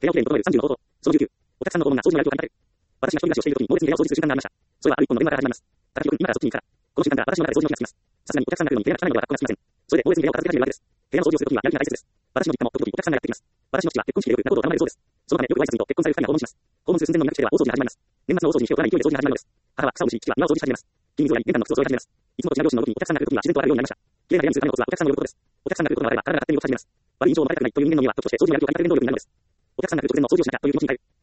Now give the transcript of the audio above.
部屋をきれいに整える30の方法。その19。お客さんの訪問が掃除のやりとを感じられる。私が一人暮らしをしているときに猛烈に部屋を掃除する習慣がありました。それはある一本の電話から始まります。高木君、今からそっちに行くから。この習慣が私の中で掃除の日がつきます。さすがにお客さんが来るのに部屋が汚いのでは格好がつきません。それで猛烈に部屋を片付け始めるわけです。部屋の掃除をするときにはやる気が大切です。私の実家も時々お客さんがやってきます。私の父は結婚式でよく仲人を頼まれるそうです。そのためよく挨拶にと結婚される二人が訪問します。訪問する寸前の予約しては大掃除が始まります。年末の大掃除に手を取らない勢いで掃除が始まるのです。母は草をし、父は庭を掃除し始めます。筋肉をやり、玄関の靴を揃え始めます。いつもと違う両親の動きにお客さんが来るときには自然とわかるようになりました。綺麗な部屋にするためのコツはお客さんが呼ぶことです。お客さんが来ることがあれば体が勝手に動き始めます。悪い印象を持たれたくないという人間のには時として掃除のやると大体面倒力になるのです。お客さんが来る直前の掃除をしなきゃという気持ちに変える。